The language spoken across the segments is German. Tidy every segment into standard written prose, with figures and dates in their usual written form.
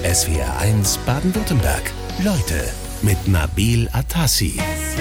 SWR1 Baden-Württemberg. Leute mit Nabil Atassi.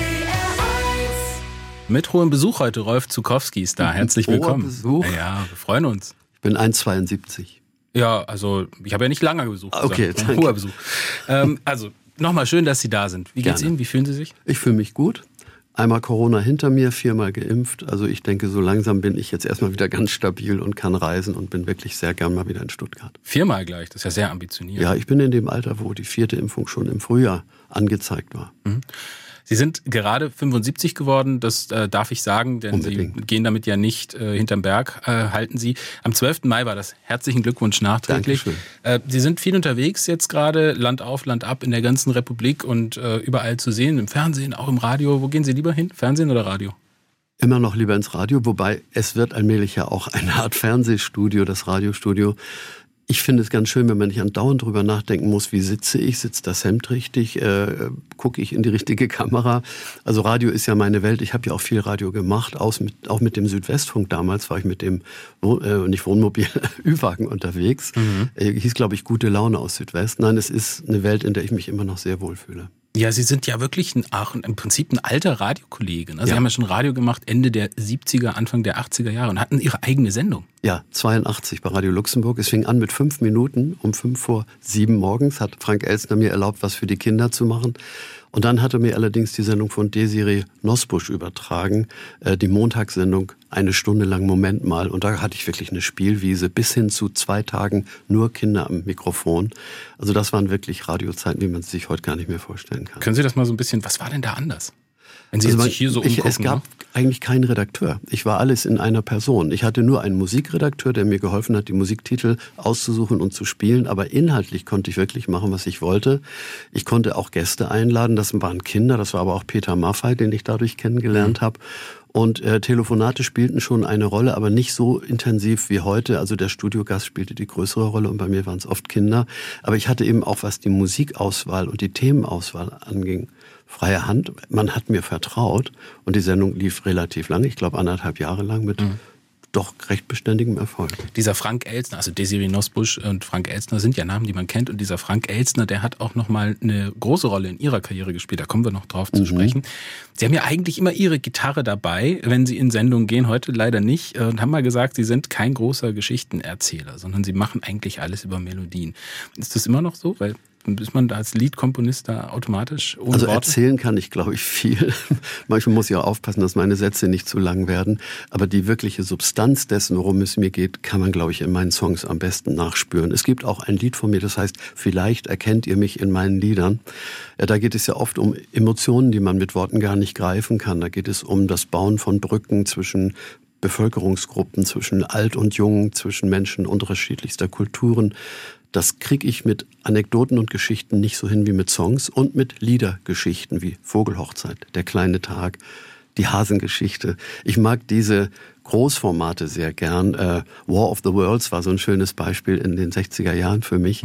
Mit hohem Besuch heute, Rolf Zuckowski ist da. Herzlich willkommen. Besuch. Ja, wir freuen uns. Ich bin 1,72. Ja, also ich habe ja nicht lange besucht. Okay, danke. Hoher Besuch. Also nochmal schön, dass Sie da sind. Wie geht's Ihnen? Wie fühlen Sie sich? Ich fühle mich gut. Einmal Corona hinter mir, 4-mal geimpft. Also ich denke, so langsam bin ich jetzt erstmal wieder ganz stabil und kann reisen und bin wirklich sehr gern mal wieder in Stuttgart. 4-mal gleich, das ist ja sehr ambitioniert. Ja, ich bin in dem Alter, wo die 4. Impfung schon im Frühjahr angezeigt war. Mhm. Sie sind gerade 75 geworden, das darf ich sagen, denn Unbedingt. Sie gehen damit ja nicht hinterm Berg, halten Sie. Am 12. Mai war das. Herzlichen Glückwunsch nachträglich. Dankeschön. Sie sind viel unterwegs jetzt gerade, Land auf, Land ab in der ganzen Republik und überall zu sehen, im Fernsehen, auch im Radio. Wo gehen Sie lieber hin, Fernsehen oder Radio? Immer noch lieber ins Radio, wobei es wird allmählich ja auch eine Art Fernsehstudio, das Radiostudio. Ich finde es ganz schön, wenn man nicht andauernd drüber nachdenken muss, wie sitze ich, sitzt das Hemd richtig, gucke ich in die richtige Kamera. Also Radio ist ja meine Welt. Ich habe ja auch viel Radio gemacht, auch mit dem Südwestfunk damals war ich mit dem, nicht Wohnmobil, Ü-Wagen unterwegs. Hieß, glaube ich, Gute Laune aus Südwest. Nein, es ist eine Welt, in der ich mich immer noch sehr wohlfühle. Ja, Sie sind ja wirklich im Prinzip ein alter Radiokollege. Ne? Sie haben ja schon Radio gemacht Ende der 70er, Anfang der 80er Jahre und hatten Ihre eigene Sendung. Ja, 82 bei Radio Luxemburg. Es fing an mit 5 Minuten. Um 6:55 morgens hat Frank Elstner mir erlaubt, was für die Kinder zu machen. Und dann hat er mir allerdings die Sendung von Desiree Nosbusch übertragen, die Montagssendung eine Stunde lang Moment mal. Und da hatte ich wirklich eine Spielwiese bis hin zu 2 Tagen nur Kinder am Mikrofon. Also das waren wirklich Radiozeiten, wie man es sich heute gar nicht mehr vorstellen kann. Können Sie das mal so ein bisschen, was war denn da anders? Wenn Sie sich hier so umgucken. Es gab eigentlich keinen Redakteur. Ich war alles in einer Person. Ich hatte nur einen Musikredakteur, der mir geholfen hat, die Musiktitel auszusuchen und zu spielen. Aber inhaltlich konnte ich wirklich machen, was ich wollte. Ich konnte auch Gäste einladen. Das waren Kinder. Das war aber auch Peter Maffay, den ich dadurch kennengelernt habe. Und Telefonate spielten schon eine Rolle, aber nicht so intensiv wie heute. Also der Studiogast spielte die größere Rolle und bei mir waren es oft Kinder. Aber ich hatte eben auch, was die Musikauswahl und die Themenauswahl anging, freie Hand. Man hat mir vertraut und die Sendung lief relativ lange, ich glaube 1,5 Jahre lang mit doch recht beständigem Erfolg. Dieser Frank Elstner, also Desiree Nosbusch und Frank Elstner sind ja Namen, die man kennt. Und dieser Frank Elstner, der hat auch nochmal eine große Rolle in Ihrer Karriere gespielt. Da kommen wir noch drauf zu sprechen. Sie haben ja eigentlich immer Ihre Gitarre dabei, wenn Sie in Sendungen gehen, heute leider nicht. Und haben mal gesagt, Sie sind kein großer Geschichtenerzähler, sondern Sie machen eigentlich alles über Melodien. Ist das immer noch so? Weil ist man da als Liedkomponist da automatisch ohne Also Worte? Erzählen kann ich, glaube ich, viel. Manchmal muss ich auch aufpassen, dass meine Sätze nicht zu lang werden. Aber die wirkliche Substanz dessen, worum es mir geht, kann man, glaube ich, in meinen Songs am besten nachspüren. Es gibt auch ein Lied von mir, das heißt, vielleicht erkennt ihr mich in meinen Liedern. Da geht es ja oft um Emotionen, die man mit Worten gar nicht greifen kann. Da geht es um das Bauen von Brücken zwischen Bevölkerungsgruppen, zwischen Alt und Jung, zwischen Menschen unterschiedlichster Kulturen. Das kriege ich mit Anekdoten und Geschichten nicht so hin wie mit Songs und mit Liedergeschichten wie Vogelhochzeit, Der kleine Tag, die Hasengeschichte. Ich mag diese Großformate sehr gern. War of the Worlds war so ein schönes Beispiel in den 60er Jahren für mich.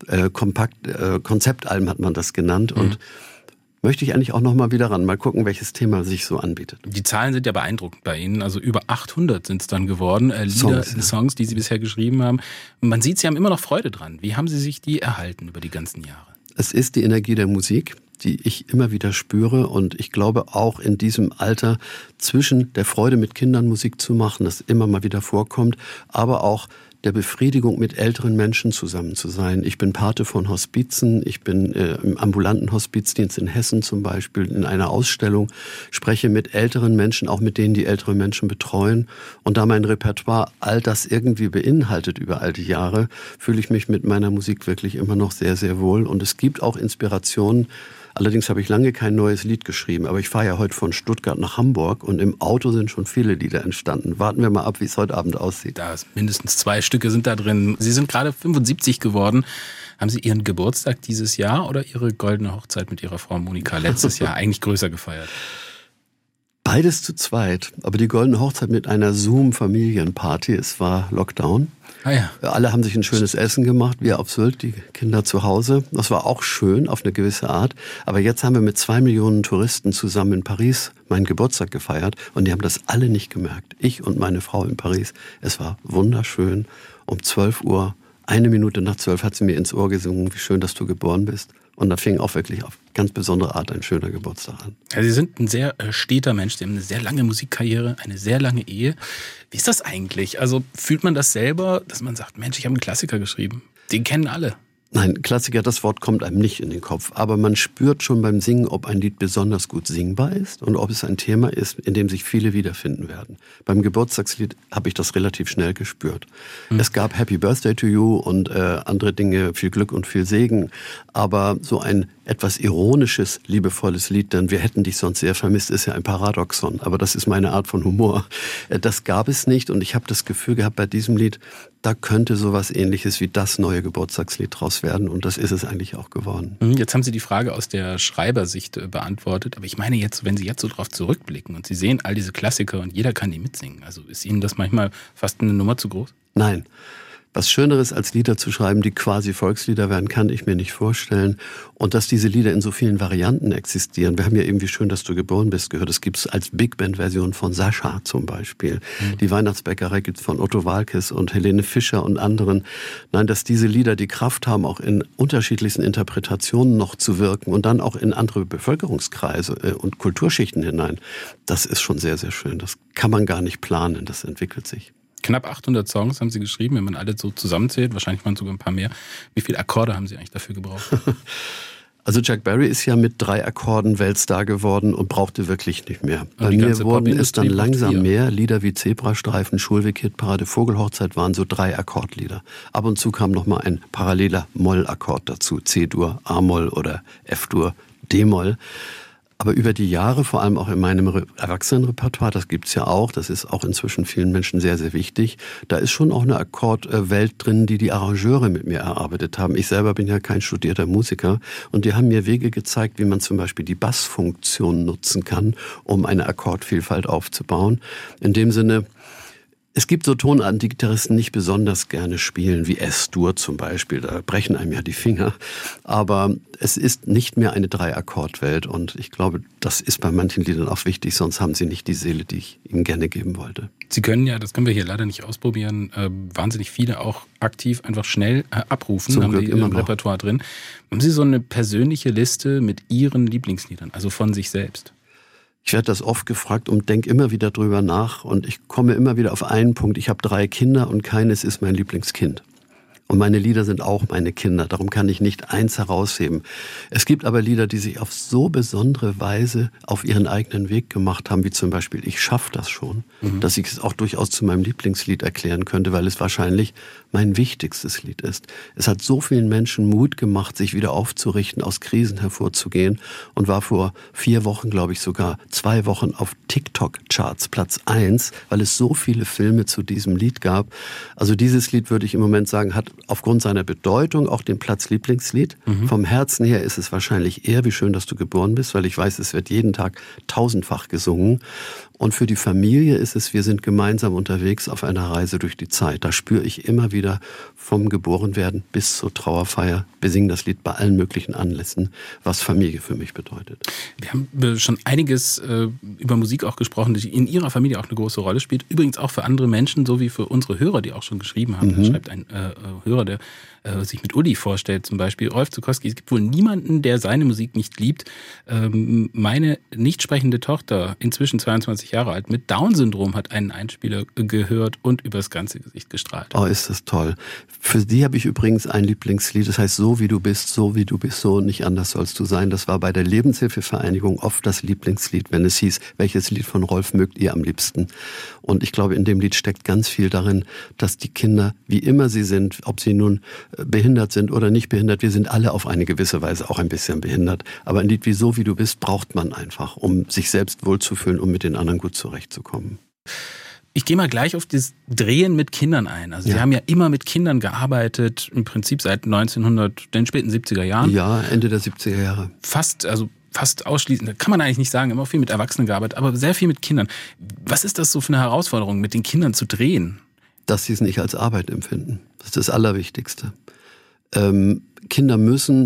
Konzeptalben hat man das genannt und möchte ich eigentlich auch noch mal wieder ran. Mal gucken, welches Thema sich so anbietet. Die Zahlen sind ja beeindruckend bei Ihnen. Also über 800 sind es dann geworden. Songs, die Sie bisher geschrieben haben. Man sieht, Sie haben immer noch Freude dran. Wie haben Sie sich die erhalten über die ganzen Jahre? Es ist die Energie der Musik, die ich immer wieder spüre. Und ich glaube auch in diesem Alter zwischen der Freude mit Kindern Musik zu machen, das immer mal wieder vorkommt, aber auch der Befriedigung, mit älteren Menschen zusammen zu sein. Ich bin Pate von Hospizen, ich bin im ambulanten Hospizdienst in Hessen zum Beispiel in einer Ausstellung, spreche mit älteren Menschen, auch mit denen, die ältere Menschen betreuen. Und da mein Repertoire all das irgendwie beinhaltet über all die Jahre, fühle ich mich mit meiner Musik wirklich immer noch sehr, sehr wohl. Und es gibt auch Inspirationen. Allerdings habe ich lange kein neues Lied geschrieben, aber ich fahre ja heute von Stuttgart nach Hamburg und im Auto sind schon viele Lieder entstanden. Warten wir mal ab, wie es heute Abend aussieht. Da ist mindestens 2 Stücke sind da drin. Sie sind gerade 75 geworden. Haben Sie Ihren Geburtstag dieses Jahr oder Ihre goldene Hochzeit mit Ihrer Frau Monika letztes Jahr eigentlich größer gefeiert? Beides zu zweit, aber die goldene Hochzeit mit einer Zoom-Familienparty. Es war Lockdown. Ah ja. Alle haben sich ein schönes Essen gemacht, wir auf Sylt, die Kinder zu Hause. Das war auch schön auf eine gewisse Art. Aber jetzt haben wir mit 2 Millionen Touristen zusammen in Paris meinen Geburtstag gefeiert und die haben das alle nicht gemerkt. Ich und meine Frau in Paris. Es war wunderschön. Um 12 Uhr 11:01 hat sie mir ins Ohr gesungen, wie schön, dass du geboren bist. Und da fing auch wirklich auf ganz besondere Art ein schöner Geburtstag an. Ja, Sie sind ein sehr steter Mensch. Sie haben eine sehr lange Musikkarriere, eine sehr lange Ehe. Wie ist das eigentlich? Also fühlt man das selber, dass man sagt, Mensch, ich habe einen Klassiker geschrieben. Den kennen alle. Nein, Klassiker, das Wort kommt einem nicht in den Kopf. Aber man spürt schon beim Singen, ob ein Lied besonders gut singbar ist und ob es ein Thema ist, in dem sich viele wiederfinden werden. Beim Geburtstagslied habe ich das relativ schnell gespürt. Es gab Happy Birthday to You und andere Dinge, viel Glück und viel Segen. Aber so ein etwas ironisches, liebevolles Lied, denn wir hätten dich sonst sehr vermisst, ist ja ein Paradoxon. Aber das ist meine Art von Humor. Das gab es nicht und ich habe das Gefühl gehabt bei diesem Lied, da könnte sowas Ähnliches wie das neue Geburtstagslied draus werden und das ist es eigentlich auch geworden. Jetzt haben Sie die Frage aus der Schreibersicht beantwortet, aber ich meine jetzt, wenn Sie jetzt so drauf zurückblicken und Sie sehen all diese Klassiker und jeder kann die mitsingen, also ist Ihnen das manchmal fast eine Nummer zu groß? Nein. Was Schöneres als Lieder zu schreiben, die quasi Volkslieder werden, kann ich mir nicht vorstellen. Und dass diese Lieder in so vielen Varianten existieren. Wir haben ja eben Wie schön, dass du geboren bist gehört. Das gibt es als Big Band-Version von Sascha zum Beispiel. Die Weihnachtsbäckerei gibt es von Otto Waalkes und Helene Fischer und anderen. Nein, dass diese Lieder die Kraft haben, auch in unterschiedlichsten Interpretationen noch zu wirken und dann auch in andere Bevölkerungskreise und Kulturschichten hinein. Das ist schon sehr, sehr schön. Das kann man gar nicht planen. Das entwickelt sich. Knapp 800 Songs haben Sie geschrieben, wenn man alle so zusammenzählt. Wahrscheinlich waren es sogar ein paar mehr. Wie viele Akkorde haben Sie eigentlich dafür gebraucht? Also Chuck Berry ist ja mit 3 Akkorden Weltstar geworden und brauchte wirklich nicht mehr. Bei mir wurden es dann langsam mehr. Lieder wie Zebrastreifen, Schulweg, Hitparade, Vogelhochzeit waren so 3 Akkordlieder. Ab und zu kam nochmal ein paralleler Moll-Akkord dazu. C-Dur, A-Moll oder F-Dur, D-Moll. Aber über die Jahre, vor allem auch in meinem Erwachsenenrepertoire, das gibt's ja auch, das ist auch inzwischen vielen Menschen sehr, sehr wichtig, da ist schon auch eine Akkordwelt drin, die Arrangeure mit mir erarbeitet haben. Ich selber bin ja kein studierter Musiker und die haben mir Wege gezeigt, wie man zum Beispiel die Bassfunktion nutzen kann, um eine Akkordvielfalt aufzubauen. In dem Sinne, es gibt so Tonarten, die Gitarristen nicht besonders gerne spielen, wie S-Dur zum Beispiel, da brechen einem ja die Finger. Aber es ist nicht mehr eine 3-Akkord-Welt und ich glaube, das ist bei manchen Liedern auch wichtig, sonst haben sie nicht die Seele, die ich ihnen gerne geben wollte. Sie können ja, das können wir hier leider nicht ausprobieren, wahnsinnig viele auch aktiv einfach schnell abrufen, zum haben Glück Sie immer im noch. Repertoire drin. Haben Sie so eine persönliche Liste mit Ihren Lieblingsliedern, also von sich selbst? Ich werde das oft gefragt und denke immer wieder drüber nach und ich komme immer wieder auf einen Punkt. Ich habe 3 Kinder und keines ist mein Lieblingskind. Und meine Lieder sind auch meine Kinder, darum kann ich nicht eins herausheben. Es gibt aber Lieder, die sich auf so besondere Weise auf ihren eigenen Weg gemacht haben, wie zum Beispiel Ich schaff das schon, dass ich es auch durchaus zu meinem Lieblingslied erklären könnte, weil es wahrscheinlich mein wichtigstes Lied ist. Es hat so vielen Menschen Mut gemacht, sich wieder aufzurichten, aus Krisen hervorzugehen und war vor 4 Wochen, glaube ich, sogar 2 Wochen auf TikTok-Charts Platz 1, weil es so viele Filme zu diesem Lied gab. Also dieses Lied, würde ich im Moment sagen, hat aufgrund seiner Bedeutung auch den Platz Lieblingslied. Vom Herzen her ist es wahrscheinlich eher Wie schön, dass du geboren bist, weil ich weiß, es wird jeden Tag 1000-fach gesungen. Und für die Familie ist es, wir sind gemeinsam unterwegs auf einer Reise durch die Zeit. Da spüre ich immer wieder vom Geborenwerden bis zur Trauerfeier. Wir singen das Lied bei allen möglichen Anlässen, was Familie für mich bedeutet. Wir haben schon einiges über Musik auch gesprochen, die in Ihrer Familie auch eine große Rolle spielt. Übrigens auch für andere Menschen, so wie für unsere Hörer, die auch schon geschrieben haben. Da schreibt ein Hörer, der sich mit Uli vorstellt, zum Beispiel Rolf Zukowski. Es gibt wohl niemanden, der seine Musik nicht liebt. Meine nicht sprechende Tochter, inzwischen 22 Jahre alt, mit Down-Syndrom, hat einen Einspieler gehört und übers ganze Gesicht gestrahlt. Oh, ist das toll. Für die habe ich übrigens ein Lieblingslied, das heißt So wie du bist, so nicht anders sollst du sein. Das war bei der Lebenshilfevereinigung oft das Lieblingslied, wenn es hieß, welches Lied von Rolf mögt ihr am liebsten? Und ich glaube, in dem Lied steckt ganz viel darin, dass die Kinder, wie immer sie sind, ob sie nun behindert sind oder nicht behindert, wir sind alle auf eine gewisse Weise auch ein bisschen behindert. Aber ein Lied wie So wie du bist braucht man einfach, um sich selbst wohlzufühlen, um mit den anderen gut zurechtzukommen. Ich gehe mal gleich auf das Drehen mit Kindern ein. Also Sie haben ja immer mit Kindern gearbeitet, im Prinzip seit den späten 70er Jahren. Ja, Ende der 70er Jahre. Fast ausschließend, kann man eigentlich nicht sagen, immer viel mit Erwachsenen gearbeitet, aber sehr viel mit Kindern. Was ist das so für eine Herausforderung, mit den Kindern zu drehen? Dass sie es nicht als Arbeit empfinden. Das ist das Allerwichtigste. Kinder müssen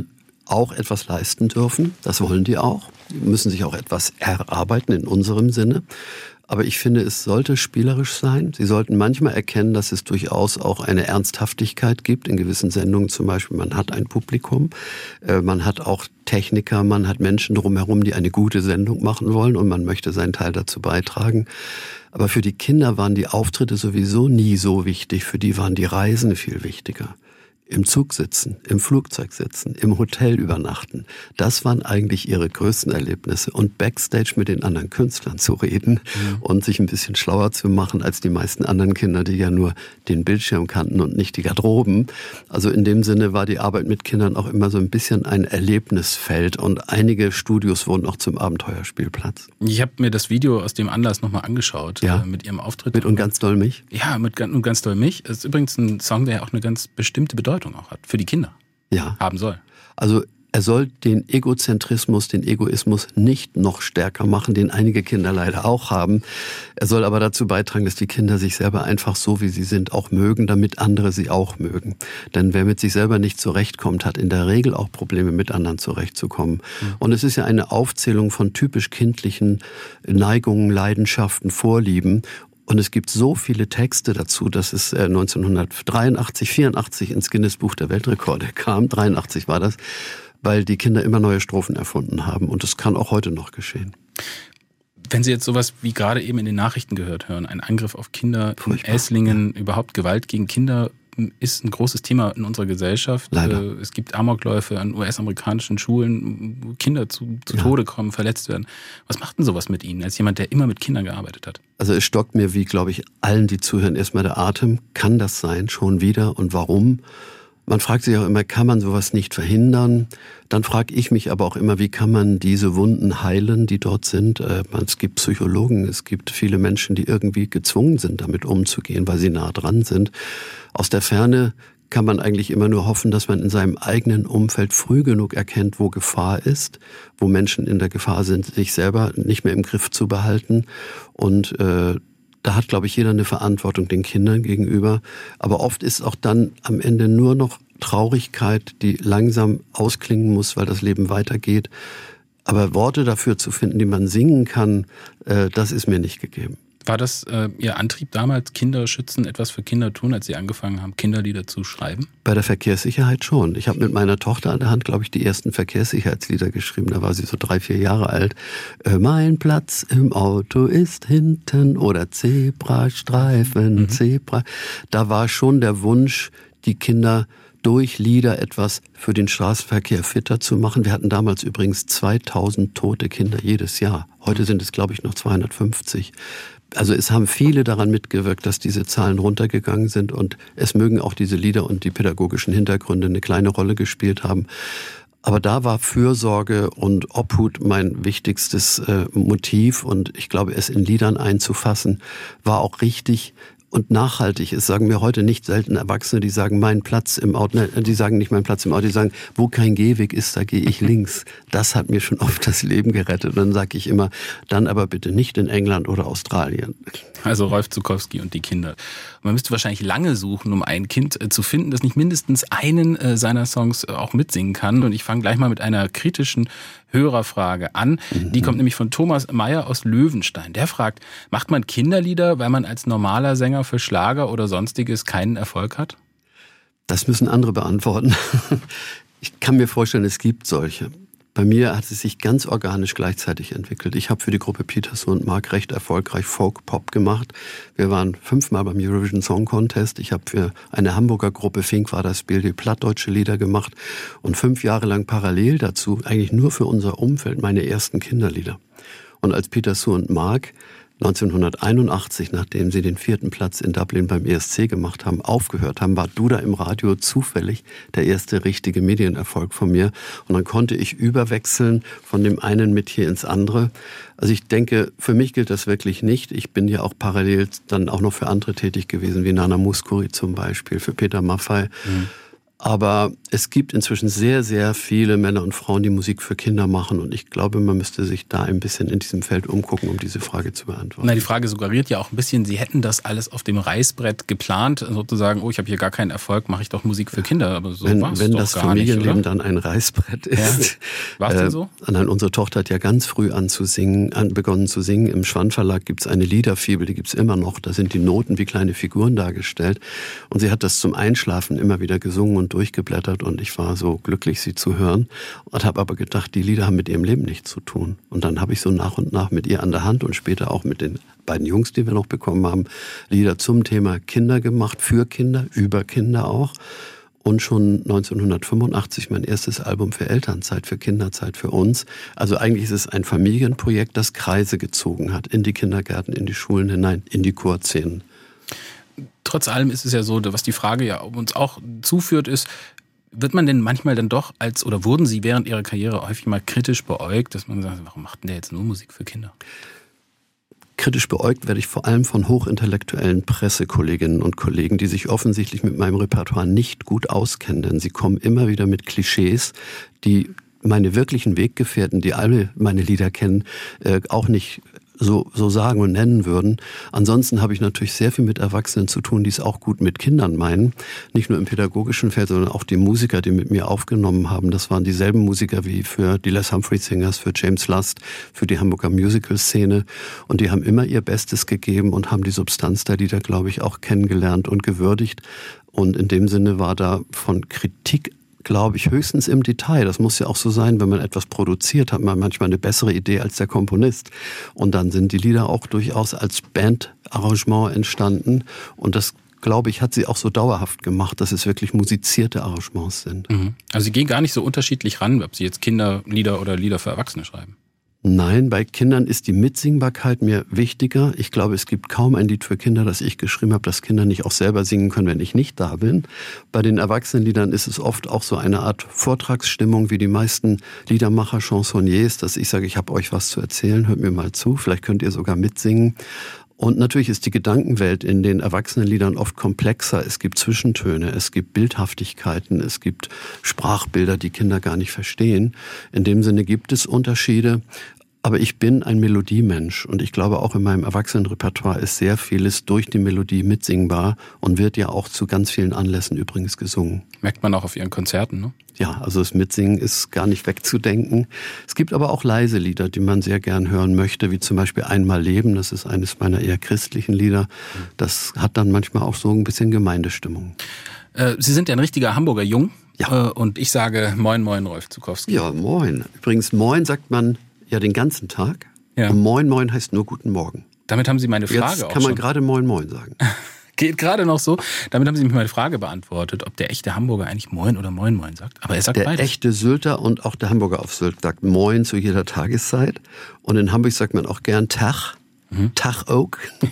auch etwas leisten dürfen. Das wollen die auch. Die müssen sich auch etwas erarbeiten in unserem Sinne. Aber ich finde, es sollte spielerisch sein. Sie sollten manchmal erkennen, dass es durchaus auch eine Ernsthaftigkeit gibt. In gewissen Sendungen zum Beispiel, man hat ein Publikum, man hat auch Techniker, man hat Menschen drumherum, die eine gute Sendung machen wollen und man möchte seinen Teil dazu beitragen. Aber für die Kinder waren die Auftritte sowieso nie so wichtig. Für die waren die Reisen viel wichtiger. Im Zug sitzen, im Flugzeug sitzen, im Hotel übernachten. Das waren eigentlich ihre größten Erlebnisse. Und Backstage mit den anderen Künstlern zu reden und sich ein bisschen schlauer zu machen als die meisten anderen Kinder, die ja nur den Bildschirm kannten und nicht die Garderoben. Also in dem Sinne war die Arbeit mit Kindern auch immer so ein bisschen ein Erlebnisfeld. Und einige Studios wurden auch zum Abenteuerspielplatz. Ich habe mir das Video aus dem Anlass nochmal angeschaut, mit ihrem Auftritt. Mit Und ganz doll mich? Ja, mit Und ganz doll mich. Das ist übrigens ein Song, der ja auch eine ganz bestimmte Bedeutung auch hat, für die Kinder haben soll. Also er soll den Egozentrismus, den Egoismus nicht noch stärker machen, den einige Kinder leider auch haben. Er soll aber dazu beitragen, dass die Kinder sich selber einfach so, wie sie sind, auch mögen, damit andere sie auch mögen. Denn wer mit sich selber nicht zurechtkommt, hat in der Regel auch Probleme, mit anderen zurechtzukommen. Und es ist ja eine Aufzählung von typisch kindlichen Neigungen, Leidenschaften, Vorlieben. Und es gibt so viele Texte dazu, dass es 1983, 84 ins Guinness-Buch der Weltrekorde kam. 83 war das, weil die Kinder immer neue Strophen erfunden haben. Und das kann auch heute noch geschehen. Wenn Sie jetzt sowas wie gerade eben in den Nachrichten gehört hören, ein Angriff auf Kinder in Esslingen, überhaupt Gewalt gegen Kinder, ist ein großes Thema in unserer Gesellschaft. Leider. Es gibt Amokläufe an US-amerikanischen Schulen, wo Kinder zu Tode kommen, verletzt werden. Was macht denn sowas mit Ihnen, als jemand, der immer mit Kindern gearbeitet hat? Also es stockt mir, wie glaube ich allen, die zuhören, erstmal der Atem. Kann das sein? Schon wieder? Und warum? Man fragt sich auch immer, kann man sowas nicht verhindern? Dann frage ich mich aber auch immer, wie kann man diese Wunden heilen, die dort sind? Es gibt Psychologen, es gibt viele Menschen, die irgendwie gezwungen sind, damit umzugehen, weil sie nah dran sind. Aus der Ferne kann man eigentlich immer nur hoffen, dass man in seinem eigenen Umfeld früh genug erkennt, wo Gefahr ist, wo Menschen in der Gefahr sind, sich selber nicht mehr im Griff zu behalten. Und da hat, glaube ich, jeder eine Verantwortung den Kindern gegenüber. Aber oft ist auch dann am Ende nur noch Traurigkeit, die langsam ausklingen muss, weil das Leben weitergeht. Aber Worte dafür zu finden, die man singen kann, das ist mir nicht gegeben. War das Ihr Antrieb damals, Kinder schützen, etwas für Kinder tun, als Sie angefangen haben, Kinderlieder zu schreiben? Bei der Verkehrssicherheit schon. Ich habe mit meiner Tochter an der Hand, glaube ich, die ersten Verkehrssicherheitslieder geschrieben. Da war sie so 3, 4 Jahre alt. Mein Platz im Auto ist hinten oder Zebrastreifen, Zebra. Da war schon der Wunsch, die Kinder durch Lieder etwas für den Straßenverkehr fitter zu machen. Wir hatten damals übrigens 2000 tote Kinder jedes Jahr. Heute sind es, glaube ich, noch 250. Also es haben viele daran mitgewirkt, dass diese Zahlen runtergegangen sind und es mögen auch diese Lieder und die pädagogischen Hintergründe eine kleine Rolle gespielt haben. Aber da war Fürsorge und Obhut mein wichtigstes Motiv und ich glaube, es in Liedern einzufassen, war auch richtig und nachhaltig. Es sagen mir heute nicht selten Erwachsene, die sagen, mein Platz im Auto, die sagen nicht mein Platz im Auto, die sagen, wo kein Gehweg ist, da gehe ich links. Das hat mir schon oft das Leben gerettet. Und dann sage ich immer, dann aber bitte nicht in England oder Australien. Also Rolf Zuckowski und die Kinder. Man müsste wahrscheinlich lange suchen, um ein Kind zu finden, das nicht mindestens einen seiner Songs auch mitsingen kann. Und ich fange gleich mal mit einer kritischen Hörerfrage an. Die kommt nämlich von Thomas Meyer aus Löwenstein. Der fragt, macht man Kinderlieder, weil man als normaler Sänger für Schlager oder Sonstiges keinen Erfolg hat? Das müssen andere beantworten. Ich kann mir vorstellen, es gibt solche. Bei mir hat es sich ganz organisch gleichzeitig entwickelt. Ich habe für die Gruppe Peterson und Mark recht erfolgreich Folk-Pop gemacht. Wir waren 5-mal beim Eurovision Song Contest. Ich habe für eine Hamburger Gruppe, Fink war das Bild, plattdeutsche Lieder gemacht und 5 Jahre lang parallel dazu, eigentlich nur für unser Umfeld, meine ersten Kinderlieder. Und als Peterson und Mark 1981, nachdem sie den 4. Platz in Dublin beim ESC gemacht haben, aufgehört haben, war Duda im Radio zufällig der erste richtige Medienerfolg von mir. Und dann konnte ich überwechseln von dem einen mit hier ins andere. Also ich denke, für mich gilt das wirklich nicht. Ich bin ja auch parallel dann auch noch für andere tätig gewesen, wie Nana Mouskouri zum Beispiel, für Peter Maffay. Aber es gibt inzwischen sehr, sehr viele Männer und Frauen, die Musik für Kinder machen. Und ich glaube, man müsste sich da ein bisschen in diesem Feld umgucken, um diese Frage zu beantworten. Na, die Frage suggeriert ja auch ein bisschen, Sie hätten das alles auf dem Reißbrett geplant, sozusagen, ich habe hier gar keinen Erfolg, mache ich doch Musik für Kinder. Aber so war es wenn doch das gar nicht, Familienleben oder? dann ein Reißbrett ist. Ja. War es denn so? Nein, unsere Tochter hat ja ganz früh begonnen zu singen. Im Schwand Verlag gibt es eine Liederfibel, die gibt es immer noch. Da sind die Noten wie kleine Figuren dargestellt. Und sie hat das zum Einschlafen immer wieder gesungen und durchgeblättert. Und ich war so glücklich, sie zu hören. Und habe aber gedacht, die Lieder haben mit ihrem Leben nichts zu tun. Und dann habe ich so nach und nach mit ihr an der Hand und später auch mit den beiden Jungs, die wir noch bekommen haben, Lieder zum Thema Kinder gemacht, für Kinder, über Kinder auch. Und schon 1985 mein erstes Album für Elternzeit, für Kinderzeit, für uns. Also eigentlich ist es ein Familienprojekt, das Kreise gezogen hat, in die Kindergärten, in die Schulen hinein, in die Chorszenen. Trotz allem ist es ja so, was die Frage ja uns auch zuführt, ist, wird man denn manchmal dann doch oder wurden Sie während Ihrer Karriere häufig mal kritisch beäugt, dass man sagt, warum macht denn der jetzt nur Musik für Kinder? Kritisch beäugt werde ich vor allem von hochintellektuellen Pressekolleginnen und Kollegen, die sich offensichtlich mit meinem Repertoire nicht gut auskennen. Denn sie kommen immer wieder mit Klischees, die meine wirklichen Weggefährten, die alle meine Lieder kennen, auch nicht so sagen und nennen würden. Ansonsten habe ich natürlich sehr viel mit Erwachsenen zu tun, die es auch gut mit Kindern meinen. Nicht nur im pädagogischen Feld, sondern auch die Musiker, die mit mir aufgenommen haben. Das waren dieselben Musiker wie für die Les Humphrey Singers, für James Last, für die Hamburger Musical-Szene. Und die haben immer ihr Bestes gegeben und haben die Substanz der Lieder, glaube ich, auch kennengelernt und gewürdigt. Und in dem Sinne war da von Kritik, glaube ich, höchstens im Detail. Das muss ja auch so sein, wenn man etwas produziert, hat man manchmal eine bessere Idee als der Komponist. Und dann sind die Lieder auch durchaus als Bandarrangement entstanden. Und das, glaube ich, hat sie auch so dauerhaft gemacht, dass es wirklich musizierte Arrangements sind. Also Sie gehen gar nicht so unterschiedlich ran, ob Sie jetzt Kinderlieder oder Lieder für Erwachsene schreiben. Nein, bei Kindern ist die Mitsingbarkeit mir wichtiger. Ich glaube, es gibt kaum ein Lied für Kinder, das ich geschrieben habe, das Kinder nicht auch selber singen können, wenn ich nicht da bin. Bei den Erwachsenenliedern ist es oft auch so eine Art Vortragsstimmung, wie die meisten Liedermacher, Chansonniers, dass ich sage, ich habe euch was zu erzählen, hört mir mal zu, vielleicht könnt ihr sogar mitsingen. Und natürlich ist die Gedankenwelt in den Erwachsenenliedern oft komplexer. Es gibt Zwischentöne, es gibt Bildhaftigkeiten, es gibt Sprachbilder, die Kinder gar nicht verstehen. In dem Sinne gibt es Unterschiede. Aber ich bin ein Melodiemensch und ich glaube auch in meinem Erwachsenenrepertoire ist sehr vieles durch die Melodie mitsingbar und wird ja auch zu ganz vielen Anlässen übrigens gesungen. Merkt man auch auf Ihren Konzerten, ne? Ja, also das Mitsingen ist gar nicht wegzudenken. Es gibt aber auch leise Lieder, die man sehr gern hören möchte, wie zum Beispiel Einmal Leben. Das ist eines meiner eher christlichen Lieder. Das hat dann manchmal auch so ein bisschen Gemeindestimmung. Sie sind ja ein richtiger Hamburger Jung. Ja. Und ich sage Moin Moin Rolf Zukowski. Ja, moin. Übrigens, moin sagt man ja den ganzen Tag. Ja. Und moin moin heißt nur guten Morgen. Damit haben Sie meine Frage Jetzt auch kann man schon. gerade moin moin sagen. Geht gerade noch so. Damit haben Sie mir meine Frage beantwortet, ob der echte Hamburger eigentlich Moin oder Moin Moin sagt. Aber er sagt Der beides. echte Sylter und auch der Hamburger auf Sylt sagt moin zu jeder Tageszeit. Und in Hamburg sagt man auch gern Tag. Tag auch.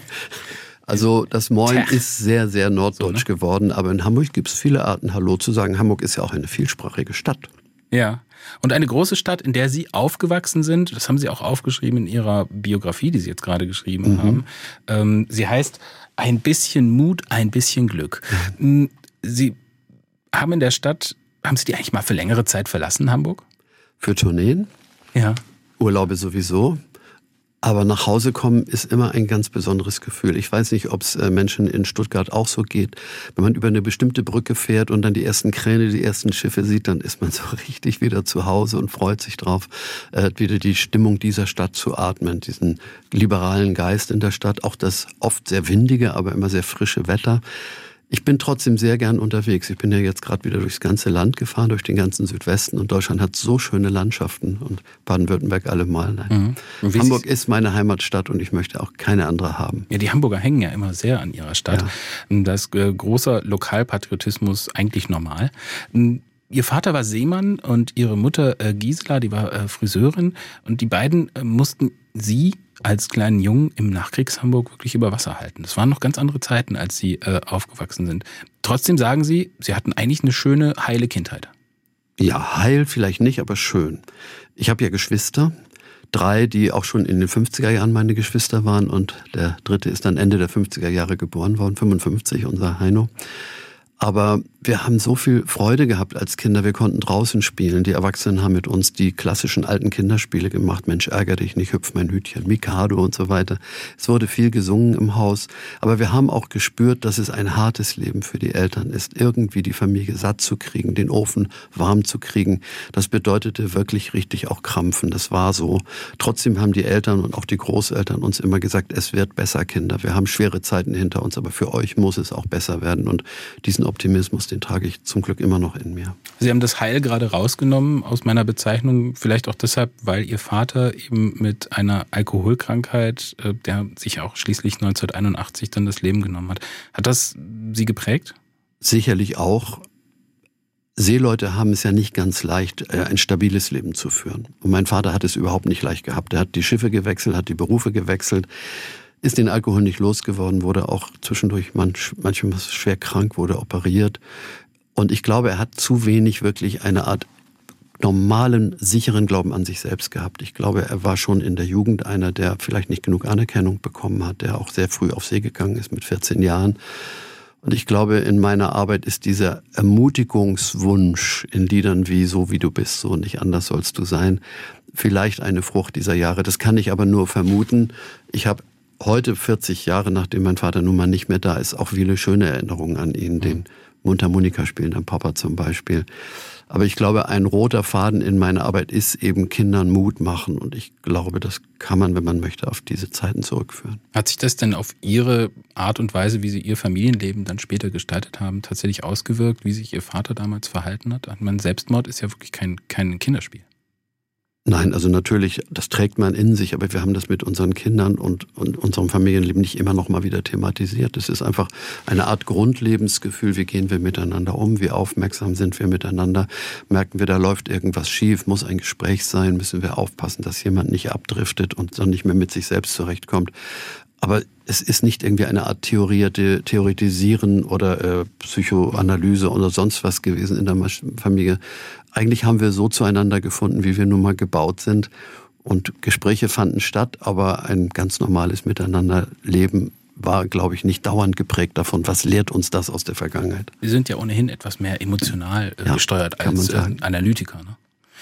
Also das Moin Tag. ist sehr, sehr norddeutsch So, ne? geworden. Aber in Hamburg gibt es viele Arten, Hallo zu sagen. Hamburg ist ja auch eine vielsprachige Stadt. Ja. Und eine große Stadt, in der Sie aufgewachsen sind, das haben Sie auch aufgeschrieben in Ihrer Biografie, die Sie jetzt gerade geschrieben haben. Sie heißt Ein bisschen Mut, ein bisschen Glück. Sie haben in der Stadt, haben Sie die eigentlich mal für längere Zeit verlassen, Hamburg? Für Tourneen, Ja. Urlaube sowieso. Aber nach Hause kommen ist immer ein ganz besonderes Gefühl. Ich weiß nicht, ob es Menschen in Stuttgart auch so geht. Wenn man über eine bestimmte Brücke fährt und dann die ersten Kräne, die ersten Schiffe sieht, dann ist man so richtig wieder zu Hause und freut sich drauf, wieder die Stimmung dieser Stadt zu atmen, diesen liberalen Geist in der Stadt, auch das oft sehr windige, aber immer sehr frische Wetter. Ich bin trotzdem sehr gern unterwegs. Ich bin ja jetzt gerade wieder durchs ganze Land gefahren, durch den ganzen Südwesten. Und Deutschland hat so schöne Landschaften und Baden-Württemberg allemal. Nein. Hamburg ist meine Heimatstadt und ich möchte auch keine andere haben. Ja, die Hamburger hängen ja immer sehr an ihrer Stadt. Ja. Da ist großer Lokalpatriotismus eigentlich normal. Ihr Vater war Seemann und Ihre Mutter Gisela, die war Friseurin. Und die beiden mussten Sie als kleinen Jungen im Nachkriegs-Hamburg wirklich über Wasser halten. Das waren noch ganz andere Zeiten, als Sie aufgewachsen sind. Trotzdem sagen Sie, Sie hatten eigentlich eine schöne, heile Kindheit. Ja, heil vielleicht nicht, aber schön. Ich habe ja Geschwister. 3, die auch schon in den 50er Jahren meine Geschwister waren. Und der dritte ist dann Ende der 50er Jahre geboren worden, 55, unser Heino. Aber wir haben so viel Freude gehabt als Kinder. Wir konnten draußen spielen. Die Erwachsenen haben mit uns die klassischen alten Kinderspiele gemacht. Mensch, ärger dich nicht, hüpf mein Hütchen, Mikado und so weiter. Es wurde viel gesungen im Haus. Aber wir haben auch gespürt, dass es ein hartes Leben für die Eltern ist, irgendwie die Familie satt zu kriegen, den Ofen warm zu kriegen. Das bedeutete wirklich richtig auch krampfen. Das war so. Trotzdem haben die Eltern und auch die Großeltern uns immer gesagt, es wird besser, Kinder. Wir haben schwere Zeiten hinter uns, aber für euch muss es auch besser werden. Und diesen Optimismus, den trage ich zum Glück immer noch in mir. Sie haben das Heil gerade rausgenommen aus meiner Bezeichnung, vielleicht auch deshalb, weil Ihr Vater eben mit einer Alkoholkrankheit, der sich auch schließlich 1981 dann das Leben genommen hat. Hat das Sie geprägt? Sicherlich auch. Seeleute haben es ja nicht ganz leicht, ein stabiles Leben zu führen. Und mein Vater hat es überhaupt nicht leicht gehabt. Er hat die Schiffe gewechselt, hat die Berufe gewechselt, ist den Alkohol nicht losgeworden, wurde auch zwischendurch manchmal schwer krank, wurde operiert. Und ich glaube, er hat zu wenig wirklich eine Art normalen, sicheren Glauben an sich selbst gehabt. Ich glaube, er war schon in der Jugend einer, der vielleicht nicht genug Anerkennung bekommen hat, der auch sehr früh auf See gegangen ist mit 14 Jahren. Und ich glaube, in meiner Arbeit ist dieser Ermutigungswunsch in Liedern wie So wie du bist, so nicht anders sollst du sein, vielleicht eine Frucht dieser Jahre. Das kann ich aber nur vermuten. Ich habe heute, 40 Jahre, nachdem mein Vater nun mal nicht mehr da ist, auch viele schöne Erinnerungen an ihn, den Mundharmonika spielenden Papa zum Beispiel. Aber ich glaube, ein roter Faden in meiner Arbeit ist eben Kindern Mut machen. Und ich glaube, das kann man, wenn man möchte, auf diese Zeiten zurückführen. Hat sich das denn auf Ihre Art und Weise, wie Sie Ihr Familienleben dann später gestaltet haben, tatsächlich ausgewirkt, wie sich Ihr Vater damals verhalten hat? Ich meine, Selbstmord ist ja wirklich kein Kinderspiel. Nein, also natürlich, das trägt man in sich, aber wir haben das mit unseren Kindern und unserem Familienleben nicht immer noch mal wieder thematisiert. Es ist einfach eine Art Grundlebensgefühl, wie gehen wir miteinander um, wie aufmerksam sind wir miteinander, merken wir, da läuft irgendwas schief, muss ein Gespräch sein, müssen wir aufpassen, dass jemand nicht abdriftet und dann nicht mehr mit sich selbst zurechtkommt. Aber es ist nicht irgendwie eine Art Theoretisieren oder Psychoanalyse oder sonst was gewesen in der Familie. Eigentlich haben wir so zueinander gefunden, wie wir nun mal gebaut sind. Und Gespräche fanden statt, aber ein ganz normales Miteinanderleben war, glaube ich, nicht dauernd geprägt davon. Was lehrt uns das aus der Vergangenheit? Sie sind ja ohnehin etwas mehr emotional gesteuert als Analytiker, ne?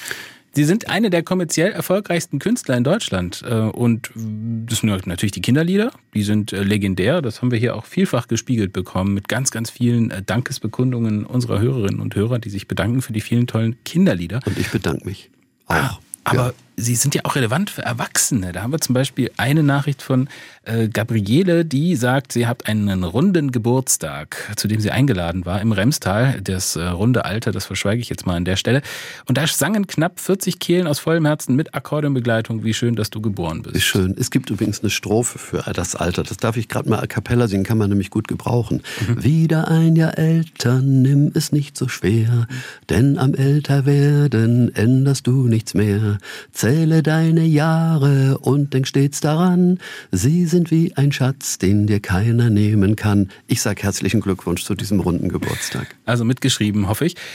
Sie sind eine der kommerziell erfolgreichsten Künstler in Deutschland. Und das sind natürlich die Kinderlieder, die sind legendär. Das haben wir hier auch vielfach gespiegelt bekommen mit ganz, ganz vielen Dankesbekundungen unserer Hörerinnen und Hörer, die sich bedanken für die vielen tollen Kinderlieder. Und ich bedanke mich auch. Aber Sie sind ja auch relevant für Erwachsene. Da haben wir zum Beispiel eine Nachricht von Gabriele, die sagt, sie hat einen runden Geburtstag, zu dem sie eingeladen war im Remstal. Das runde Alter, das verschweige ich jetzt mal an der Stelle. Und da sangen knapp 40 Kehlen aus vollem Herzen mit Akkordeonbegleitung. Wie schön, dass du geboren bist. Wie schön. Es gibt übrigens eine Strophe für das Alter. Das darf ich gerade mal a cappella singen, kann man nämlich gut gebrauchen. Wieder ein Jahr älter, nimm es nicht so schwer, denn am Älterwerden änderst du nichts mehr. Zähle deine Jahre und denk stets daran, sie sind wie ein Schatz, den dir keiner nehmen kann. Ich sage herzlichen Glückwunsch zu diesem runden Geburtstag. Also mitgeschrieben, hoffe ich.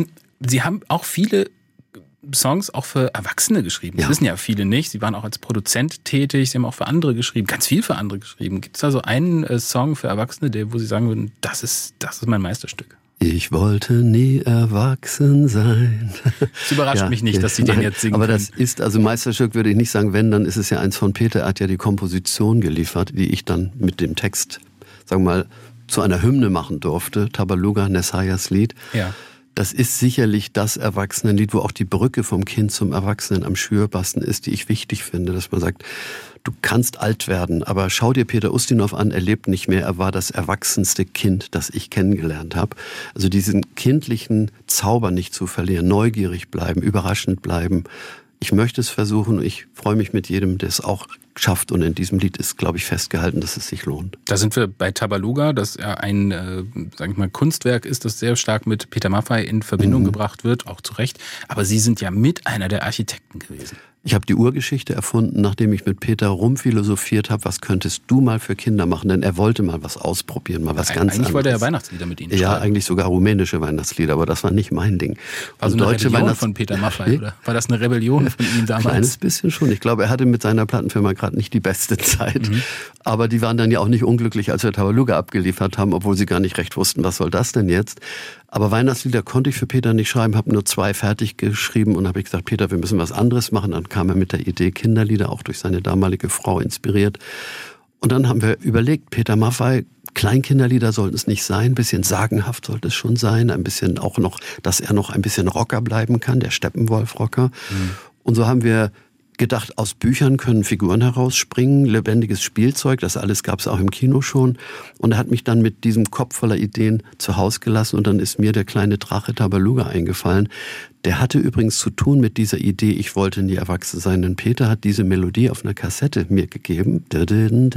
Sie haben auch viele Songs auch für Erwachsene geschrieben. Das wissen ja viele nicht. Sie waren auch als Produzent tätig. Sie haben auch für andere geschrieben, ganz viel für andere geschrieben. Gibt es da so einen Song für Erwachsene, wo Sie sagen würden, das ist mein Meisterstück? Ich wollte nie erwachsen sein. Es überrascht mich nicht, dass Sie den jetzt singen aber können. Das ist, also Meisterstück würde ich nicht sagen, wenn, dann ist es ja eins von Peter. Er hat ja die Komposition geliefert, die ich dann mit dem Text, sagen wir mal, zu einer Hymne machen durfte. Tabaluga, Nessayas Lied. Ja. Das ist sicherlich das Erwachsenenlied, wo auch die Brücke vom Kind zum Erwachsenen am schürbarsten ist, die ich wichtig finde, dass man sagt, du kannst alt werden, aber schau dir Peter Ustinov an, er lebt nicht mehr, er war das erwachsenste Kind, das ich kennengelernt habe. Also diesen kindlichen Zauber nicht zu verlieren, neugierig bleiben, überraschend bleiben. Ich möchte es versuchen, ich freue mich mit jedem, der es auch schafft. Und in diesem Lied ist, glaube ich, festgehalten, dass es sich lohnt. Da sind wir bei Tabaluga, das ein, sag ich mal, Kunstwerk ist, das sehr stark mit Peter Maffay in Verbindung gebracht wird, auch zu Recht. Aber Sie sind ja mit einer der Architekten gewesen. Ich habe die Urgeschichte erfunden, nachdem ich mit Peter rumphilosophiert habe, was könntest du mal für Kinder machen? Denn er wollte mal was ausprobieren, mal was ganz anderes. Eigentlich wollte er Weihnachtslieder mit Ihnen schreiben. Ja, eigentlich sogar rumänische Weihnachtslieder, aber das war nicht mein Ding. War so eine Rebellion von Peter Maffay, oder? War das eine Rebellion von ihm damals? Ein kleines bisschen schon. Ich glaube, er hatte mit seiner Plattenfirma gerade nicht die beste Zeit. Aber die waren dann ja auch nicht unglücklich, als wir Tabaluga abgeliefert haben, obwohl sie gar nicht recht wussten, was soll das denn jetzt? Aber Weihnachtslieder konnte ich für Peter nicht schreiben, habe nur 2 fertig geschrieben und habe gesagt, Peter, wir müssen was anderes machen. Dann kam er mit der Idee Kinderlieder, auch durch seine damalige Frau inspiriert. Und dann haben wir überlegt, Peter Maffay, Kleinkinderlieder sollten es nicht sein, ein bisschen sagenhaft sollte es schon sein, ein bisschen auch noch, dass er noch ein bisschen Rocker bleiben kann, der Steppenwolf-Rocker. Und so haben wir gedacht, aus Büchern können Figuren herausspringen, lebendiges Spielzeug, das alles gab es auch im Kino schon. Und er hat mich dann mit diesem Kopf voller Ideen zu Hause gelassen und dann ist mir der kleine Drache Tabaluga eingefallen. Der hatte übrigens zu tun mit dieser Idee, ich wollte nie erwachsen sein. Denn Peter hat diese Melodie auf einer Kassette mir gegeben. Und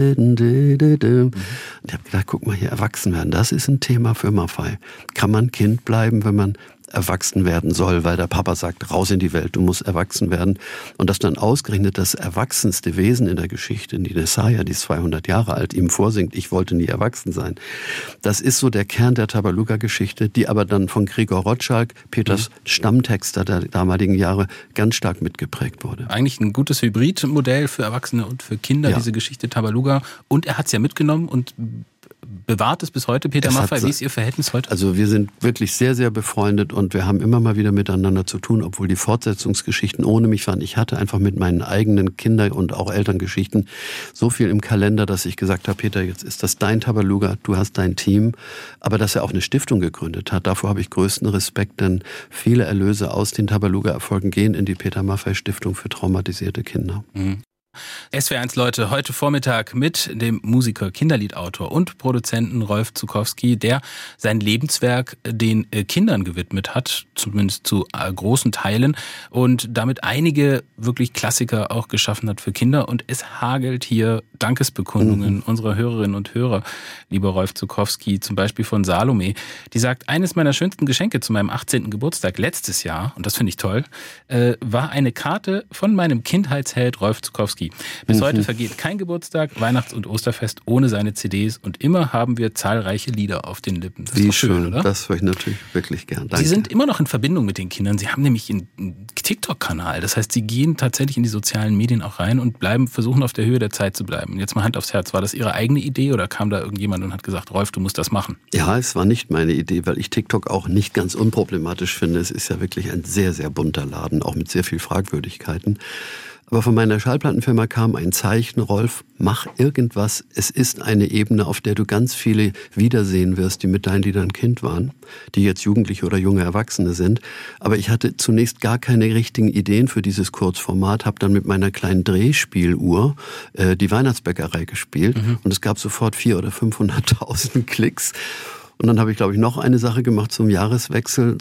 ich habe gedacht, guck mal hier, erwachsen werden, das ist ein Thema für Maffay. Kann man Kind bleiben, wenn man erwachsen werden soll, weil der Papa sagt, raus in die Welt, du musst erwachsen werden. Und dass dann ausgerechnet das erwachsenste Wesen in der Geschichte, die Nessaya, die ist 200 Jahre alt, ihm vorsingt, ich wollte nie erwachsen sein. Das ist so der Kern der Tabaluga-Geschichte, die aber dann von Gregor Rotschalk, Peters Stammtexter der damaligen Jahre, ganz stark mitgeprägt wurde. Eigentlich ein gutes Hybridmodell für Erwachsene und für Kinder, diese Geschichte Tabaluga. Und er hat es ja mitgenommen und bewahrt es bis heute, Peter Maffay. Wie ist Ihr Verhältnis heute? Also wir sind wirklich sehr, sehr befreundet und wir haben immer mal wieder miteinander zu tun, obwohl die Fortsetzungsgeschichten ohne mich waren. Ich hatte einfach mit meinen eigenen Kinder- und auch Elterngeschichten so viel im Kalender, dass ich gesagt habe, Peter, jetzt ist das dein Tabaluga, du hast dein Team. Aber dass er auch eine Stiftung gegründet hat, davor habe ich größten Respekt, denn viele Erlöse aus den Tabaluga-Erfolgen gehen in die Peter Maffay Stiftung für traumatisierte Kinder. SWR1 Leute, heute Vormittag mit dem Musiker, Kinderliedautor und Produzenten Rolf Zuckowski, der sein Lebenswerk den Kindern gewidmet hat, zumindest zu großen Teilen, und damit einige wirklich Klassiker auch geschaffen hat für Kinder. Und es hagelt hier Dankesbekundungen unserer Hörerinnen und Hörer, lieber Rolf Zuckowski, zum Beispiel von Salome, die sagt, eines meiner schönsten Geschenke zu meinem 18. Geburtstag letztes Jahr, und das finde ich toll, war eine Karte von meinem Kindheitsheld Rolf Zuckowski. Bis heute vergeht kein Geburtstag, Weihnachts- und Osterfest ohne seine CDs und immer haben wir zahlreiche Lieder auf den Lippen. Das ist doch schön, oder? Das höre ich natürlich wirklich gern. Danke. Sie sind immer noch in Verbindung mit den Kindern. Sie haben nämlich einen TikTok-Kanal. Das heißt, Sie gehen tatsächlich in die sozialen Medien auch rein und versuchen auf der Höhe der Zeit zu bleiben. Jetzt mal Hand aufs Herz. War das Ihre eigene Idee oder kam da irgendjemand und hat gesagt, Rolf, du musst das machen? Ja, es war nicht meine Idee, weil ich TikTok auch nicht ganz unproblematisch finde. Es ist ja wirklich ein sehr, sehr bunter Laden, auch mit sehr viel Fragwürdigkeiten. Aber von meiner Schallplattenfirma kam ein Zeichen, Rolf, mach irgendwas. Es ist eine Ebene, auf der du ganz viele wiedersehen wirst, die mit deinen Liedern Kind waren, die jetzt Jugendliche oder junge Erwachsene sind. Aber ich hatte zunächst gar keine richtigen Ideen für dieses Kurzformat, habe dann mit meiner kleinen Drehspieluhr die Weihnachtsbäckerei gespielt und es gab sofort 400.000 oder 500.000 Klicks. Und dann habe ich, glaube ich, noch eine Sache gemacht zum Jahreswechsel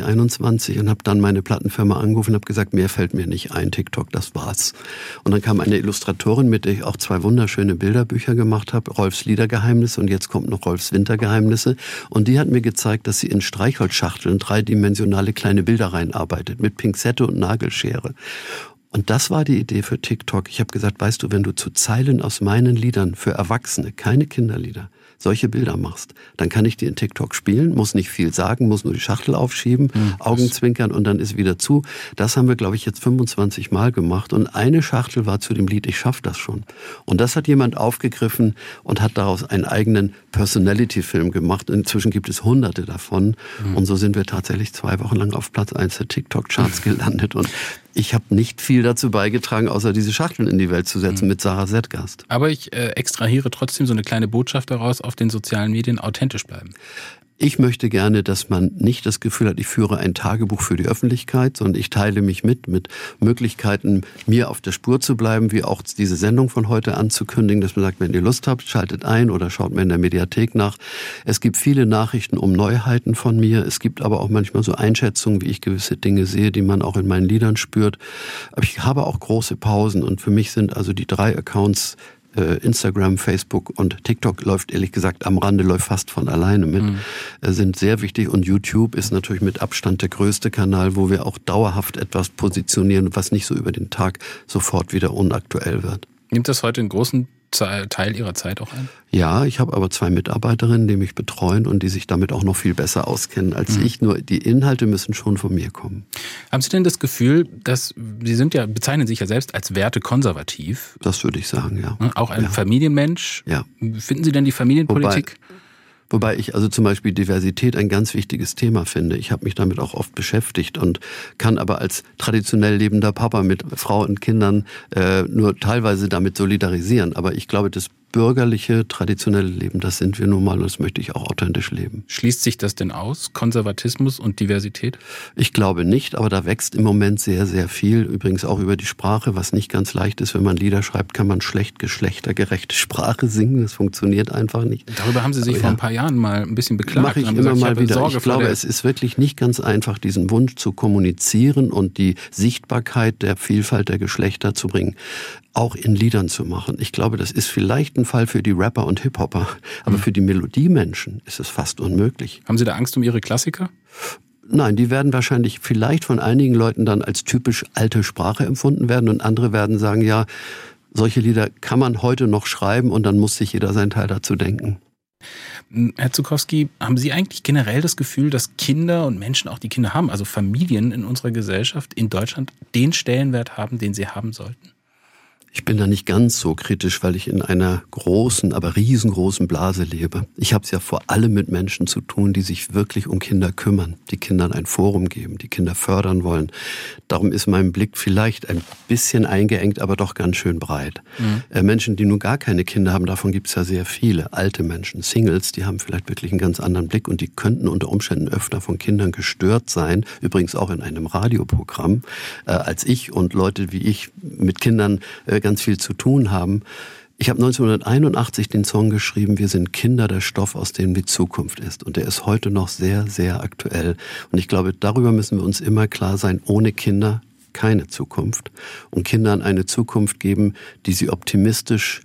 2021 und habe dann meine Plattenfirma angerufen und habe gesagt, mehr fällt mir nicht ein, TikTok, das war's. Und dann kam eine Illustratorin, mit der ich auch 2 wunderschöne Bilderbücher gemacht habe, Rolfs Liedergeheimnisse und jetzt kommt noch Rolfs Wintergeheimnisse. Und die hat mir gezeigt, dass sie in Streichholzschachteln 3-dimensionale kleine Bilder reinarbeitet, mit Pinzette und Nagelschere. Und das war die Idee für TikTok. Ich habe gesagt, weißt du, wenn du zu Zeilen aus meinen Liedern für Erwachsene, keine Kinderlieder, solche Bilder machst, dann kann ich die in TikTok spielen, muss nicht viel sagen, muss nur die Schachtel aufschieben, Augenzwinkern und dann ist wieder zu. Das haben wir, glaube ich, jetzt 25 Mal gemacht und eine Schachtel war zu dem Lied Ich schaff das schon. Und das hat jemand aufgegriffen und hat daraus einen eigenen Personality-Film gemacht. Inzwischen gibt es Hunderte davon und so sind wir tatsächlich 2 Wochen lang auf Platz 1 der TikTok-Charts gelandet und ich habe nicht viel dazu beigetragen, außer diese Schachteln in die Welt zu setzen mit Sarah Zetgast. Aber ich extrahiere trotzdem so eine kleine Botschaft daraus, auf den sozialen Medien authentisch bleiben. Ich möchte gerne, dass man nicht das Gefühl hat, ich führe ein Tagebuch für die Öffentlichkeit, sondern ich teile mich mit Möglichkeiten, mir auf der Spur zu bleiben, wie auch diese Sendung von heute anzukündigen, dass man sagt, wenn ihr Lust habt, schaltet ein oder schaut mir in der Mediathek nach. Es gibt viele Nachrichten um Neuheiten von mir. Es gibt aber auch manchmal so Einschätzungen, wie ich gewisse Dinge sehe, die man auch in meinen Liedern spürt. Aber ich habe auch große Pausen und für mich sind also die 3 Accounts Instagram, Facebook und TikTok läuft ehrlich gesagt am Rande, läuft fast von alleine mit, sind sehr wichtig. Und YouTube ist natürlich mit Abstand der größte Kanal, wo wir auch dauerhaft etwas positionieren, was nicht so über den Tag sofort wieder unaktuell wird. Nimmt das heute einen großen Teil Ihrer Zeit auch ein? Ja, ich habe aber 2 Mitarbeiterinnen, die mich betreuen und die sich damit auch noch viel besser auskennen als ich. Nur die Inhalte müssen schon von mir kommen. Haben Sie denn das Gefühl, dass Sie bezeichnen sich ja selbst als wertekonservativ? Das würde ich sagen, ja. Auch ein Familienmensch? Ja. Finden Sie denn die Familienpolitik? Wobei ich also zum Beispiel Diversität ein ganz wichtiges Thema finde. Ich habe mich damit auch oft beschäftigt und kann aber als traditionell lebender Papa mit Frau und Kindern nur teilweise damit solidarisieren. Aber ich glaube, das bürgerliche, traditionelle Leben, das sind wir nun mal und das möchte ich auch authentisch leben. Schließt sich das denn aus, Konservatismus und Diversität? Ich glaube nicht, aber da wächst im Moment sehr, sehr viel. Übrigens auch über die Sprache, was nicht ganz leicht ist. Wenn man Lieder schreibt, kann man schlecht geschlechtergerechte Sprache singen. Das funktioniert einfach nicht. Darüber haben Sie sich vor ein paar Jahren mal ein bisschen beklagt. Mache ich immer mal wieder. Ich glaube, es ist wirklich nicht ganz einfach, diesen Wunsch zu kommunizieren und die Sichtbarkeit der Vielfalt der Geschlechter zu bringen, auch in Liedern zu machen. Ich glaube, das ist vielleicht ein Fall für die Rapper und Hip-Hopper, aber für die Melodiemenschen ist es fast unmöglich. Haben Sie da Angst um Ihre Klassiker? Nein, die werden wahrscheinlich vielleicht von einigen Leuten dann als typisch alte Sprache empfunden werden und andere werden sagen, ja, solche Lieder kann man heute noch schreiben und dann muss sich jeder seinen Teil dazu denken. Herr Zuckowski, haben Sie eigentlich generell das Gefühl, dass Kinder und Menschen, auch die Kinder haben, also Familien in unserer Gesellschaft in Deutschland, den Stellenwert haben, den sie haben sollten? Ich bin da nicht ganz so kritisch, weil ich in einer großen, aber riesengroßen Blase lebe. Ich habe es ja vor allem mit Menschen zu tun, die sich wirklich um Kinder kümmern, die Kindern ein Forum geben, die Kinder fördern wollen. Darum ist mein Blick vielleicht ein bisschen eingeengt, aber doch ganz schön breit. Menschen, die nun gar keine Kinder haben, davon gibt es ja sehr viele. Alte Menschen, Singles, die haben vielleicht wirklich einen ganz anderen Blick und die könnten unter Umständen öfter von Kindern gestört sein, übrigens auch in einem Radioprogramm, als ich und Leute wie ich mit Kindern ganz viel zu tun haben. Ich habe 1981 den Song geschrieben, wir sind Kinder, der Stoff, aus dem die Zukunft ist. Und der ist heute noch sehr, sehr aktuell. Und ich glaube, darüber müssen wir uns immer klar sein, ohne Kinder keine Zukunft. Und Kindern eine Zukunft geben, die sie optimistisch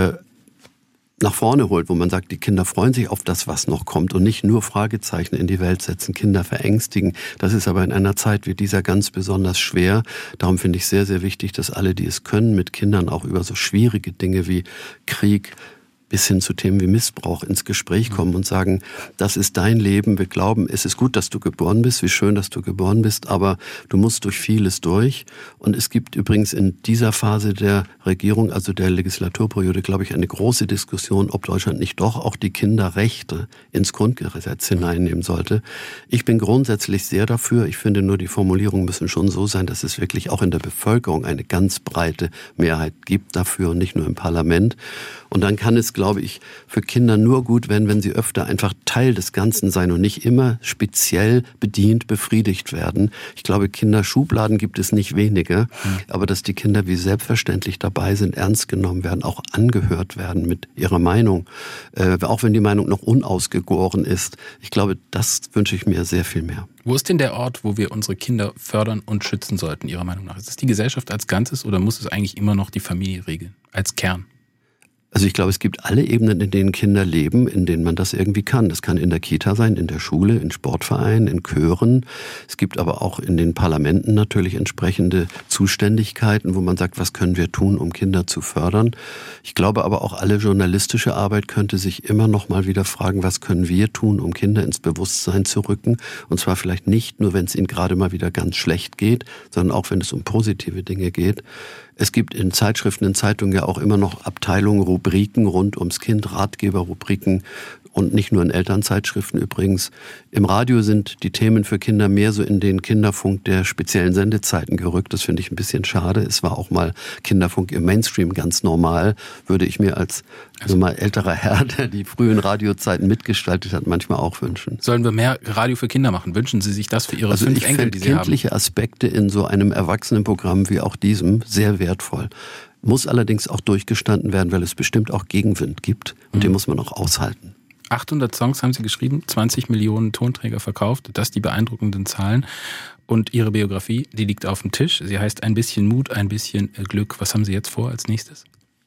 nach vorne holt, wo man sagt, die Kinder freuen sich auf das, was noch kommt und nicht nur Fragezeichen in die Welt setzen, Kinder verängstigen. Das ist aber in einer Zeit wie dieser ganz besonders schwer. Darum finde ich sehr, sehr wichtig, dass alle, die es können, mit Kindern auch über so schwierige Dinge wie Krieg bis hin zu Themen wie Missbrauch ins Gespräch kommen und sagen, das ist dein Leben, wir glauben, es ist gut, dass du geboren bist, wie schön, dass du geboren bist, aber du musst durch vieles durch. Und es gibt übrigens in dieser Phase der Regierung, also der Legislaturperiode, glaube ich, eine große Diskussion, ob Deutschland nicht doch auch die Kinderrechte ins Grundgesetz hineinnehmen sollte. Ich bin grundsätzlich sehr dafür. Ich finde nur, die Formulierungen müssen schon so sein, dass es wirklich auch in der Bevölkerung eine ganz breite Mehrheit gibt dafür und nicht nur im Parlament. Und dann kann es, glaube ich, für Kinder nur gut werden, wenn sie öfter einfach Teil des Ganzen sein und nicht immer speziell bedient, befriedigt werden. Ich glaube, Kinderschubladen gibt es nicht wenige, aber dass die Kinder wie selbstverständlich dabei sind, ernst genommen werden, auch angehört werden mit ihrer Meinung, auch wenn die Meinung noch unausgegoren ist. Ich glaube, das wünsche ich mir sehr viel mehr. Wo ist denn der Ort, wo wir unsere Kinder fördern und schützen sollten, Ihrer Meinung nach? Ist es die Gesellschaft als Ganzes oder muss es eigentlich immer noch die Familie regeln, als Kern? Also ich glaube, es gibt alle Ebenen, in denen Kinder leben, in denen man das irgendwie kann. Das kann in der Kita sein, in der Schule, in Sportvereinen, in Chören. Es gibt aber auch in den Parlamenten natürlich entsprechende Zuständigkeiten, wo man sagt, was können wir tun, um Kinder zu fördern. Ich glaube aber auch, alle journalistische Arbeit könnte sich immer noch mal wieder fragen, was können wir tun, um Kinder ins Bewusstsein zu rücken. Und zwar vielleicht nicht nur, wenn es ihnen gerade mal wieder ganz schlecht geht, sondern auch, wenn es um positive Dinge geht. Es gibt in Zeitschriften, in Zeitungen ja auch immer noch Abteilungen, Rubriken rund ums Kind, Ratgeberrubriken und nicht nur in Elternzeitschriften übrigens. Im Radio sind die Themen für Kinder mehr so in den Kinderfunk der speziellen Sendezeiten gerückt. Das finde ich ein bisschen schade. Es war auch mal Kinderfunk im Mainstream ganz normal, würde ich mir als mal älterer Herr, der die frühen Radiozeiten mitgestaltet hat, manchmal auch wünschen. Sollen wir mehr Radio für Kinder machen? Wünschen Sie sich das für Ihre 5 Enkel, die Sie haben? Kindliche Aspekte in so einem Erwachsenenprogramm wie auch diesem sehr wertvoll. Muss allerdings auch durchgestanden werden, weil es bestimmt auch Gegenwind gibt und den muss man auch aushalten. 800 Songs haben Sie geschrieben, 20 Millionen Tonträger verkauft, das die beeindruckenden Zahlen. Und Ihre Biografie, die liegt auf dem Tisch. Sie heißt Ein bisschen Mut, ein bisschen Glück. Was haben Sie jetzt vor als nächstes?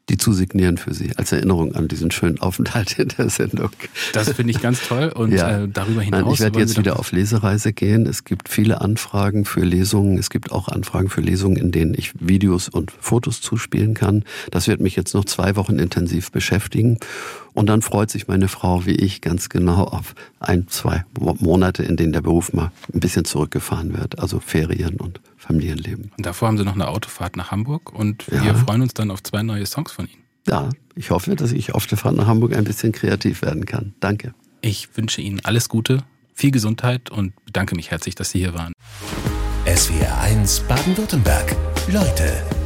die zu signieren für Sie, als Erinnerung an diesen schönen Aufenthalt in der Sendung. Das finde ich ganz toll und darüber hinaus... Nein, ich werde jetzt wieder auf Lesereise gehen. Es gibt viele Anfragen für Lesungen. Es gibt auch Anfragen für Lesungen, in denen ich Videos und Fotos zuspielen kann. Das wird mich jetzt noch 2 Wochen intensiv beschäftigen. Und dann freut sich meine Frau wie ich ganz genau auf 1-2 Monate, in denen der Beruf mal ein bisschen zurückgefahren wird. Also Ferien und Familienleben. Und davor haben Sie noch eine Autofahrt nach Hamburg und wir freuen uns dann auf 2 neue Songs von Ihnen. Ja, ich hoffe, dass ich auf der Fahrt nach Hamburg ein bisschen kreativ werden kann. Danke. Ich wünsche Ihnen alles Gute, viel Gesundheit und bedanke mich herzlich, dass Sie hier waren. SWR 1 Baden-Württemberg. Leute